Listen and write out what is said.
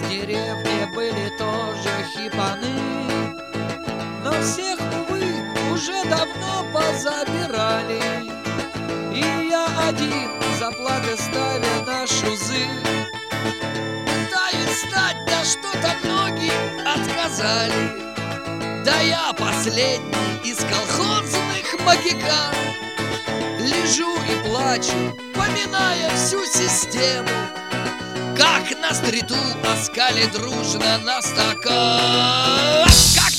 В деревне были тоже хипаны, но всех, увы, уже давно позабирали. И я один, заплаты ставя на шузы, пытаюсь стать, да что-то многие отказали. Да я последний из колхозных магикан, лежу и плачу, поминая всю систему, как на стриту оскали дружно на стакан. Как